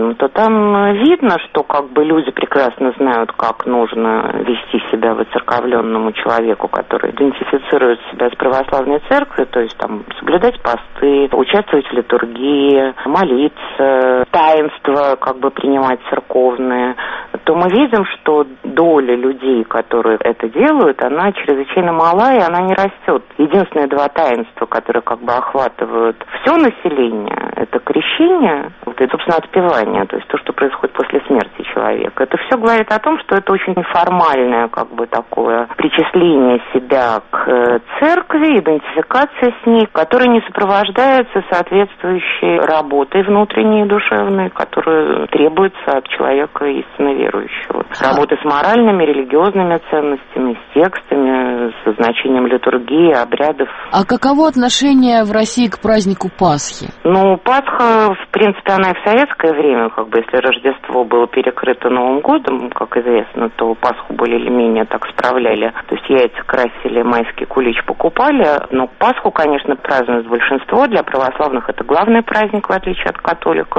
регионам, то там видно, что как бы люди прекрасно знают, как нужно вести себя выцерковленному человеку, который идентифицирует себя с православной церковью, то есть там соблюдать посты, участвовать в литургии, молиться, таинства как бы принимать церковные, то мы видим, что доля людей, которые это делают, она чрезвычайно мала, и она не растет. Единственные два таинства, которые как бы охватывают все население, это крещение и, собственно, отпевание, то есть то, что происходит после смерти человека. Это все говорит о том, что это очень формальное как бы такое причисление себя к церкви, идентификация с ней, которая не сопровождается соответствующей работой внутренней и душевной, которая требуется от человека истинно верующего. Работа с моральными, религиозными ценностями, с текстами, со значением литургии, обрядов. А каково отношение в России к празднику Пасхи? Ну, Пасха, в принципе, она и в советское время, как бы, если Рождество было перекрыто Новым годом, как известно, то Пасху более или менее так справляли. То есть яйца красили, майский кулич покупали. Но Пасху, конечно, празднует большинство. Для православных это главный праздник, в отличие от католиков.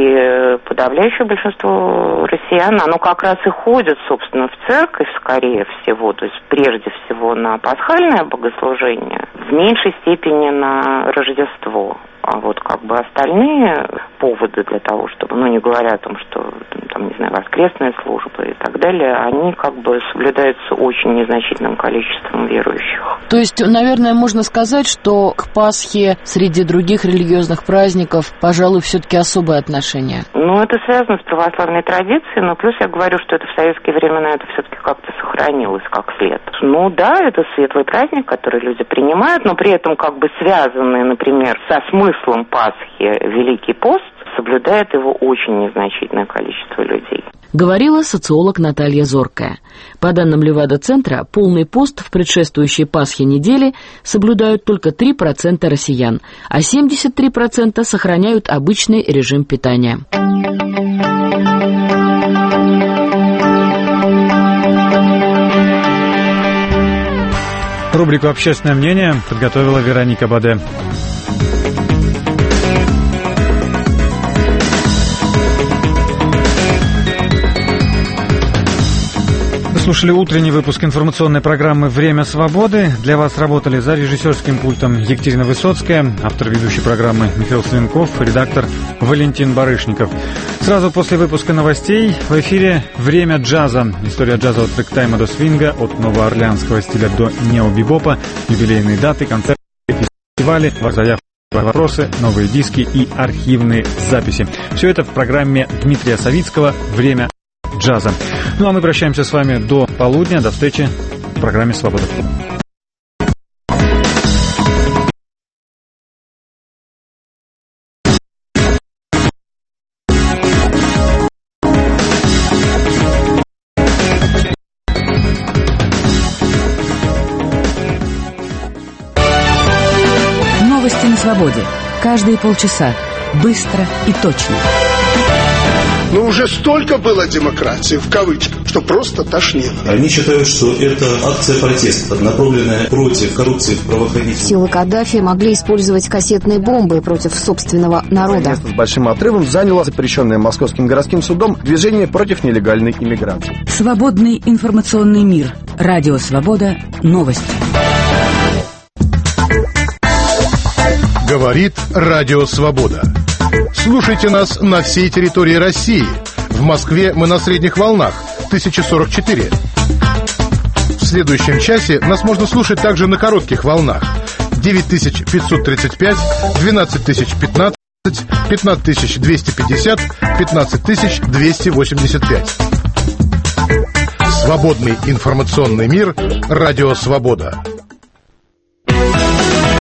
И подавляющее большинство россиян, оно как раз и ходит, собственно, в церковь, скорее всего, то есть прежде всего на пасхальное богослужение, в меньшей степени на Рождество. А вот как бы остальные поводы для того, чтобы, ну, не говоря о том, что, там, не знаю, воскресные службы и так далее, они как бы соблюдаются очень незначительным количеством верующих. То есть, наверное, можно сказать, что к Пасхе среди других религиозных праздников, пожалуй, все-таки особое отношение. Ну, это связано с православной традицией, но плюс я говорю, что это в советские времена это все-таки как-то сохранилось как след. Ну да, это светлый праздник, который люди принимают, но при этом как бы связанный, например, со смыслом Пасхи Великий пост, соблюдает его очень незначительное количество людей. Говорила социолог Наталья Зоркая. По данным Левада-центра, полный пост в предшествующей Пасхе недели соблюдают только три процента россиян, а семьдесят три процента сохраняют обычный режим питания. Рубрику «Общественное мнение» подготовила Вероника Баде. Слушали утренний выпуск информационной программы «Время свободы». Для вас работали за режиссерским пультом Екатерина Высоцкая, автор ведущей программы Михаил Свинков, редактор Валентин Барышников. Сразу после выпуска новостей в эфире «Время джаза». История джаза от трек-тайма до свинга, от новоорлеанского стиля до необибопа, юбилейные даты, концерты, фестивали, заявки, вопросы, новые диски и архивные записи. Все это в программе Дмитрия Савицкого «Время джаза». Ну а мы прощаемся с вами до полудня. До встречи в программе «Свобода». Новости на свободе. Каждые полчаса. Быстро и точно. Но уже столько было демократии, в кавычках, что просто тошнит. Они считают, что это акция протеста, направленная против коррупции в правоохранительных. Силы Каддафи могли использовать кассетные бомбы против собственного народа. Место с большим отрывом заняло запрещенное Московским городским судом движение против нелегальной иммиграции. Свободный информационный мир. Радио «Свобода». Новости. Говорит Радио Свобода. Слушайте нас на всей территории России. В Москве мы на средних волнах тысяча сорок четыре. В следующем часе нас можно слушать также на коротких волнах девять тысяч пятьсот тридцать пять, двенадцать тысяч пятнадцать, пятнадцать тысяч двести пятьдесят, пятнадцать тысяч двести восемьдесят пять. Свободный информационный мир. Радио Свобода.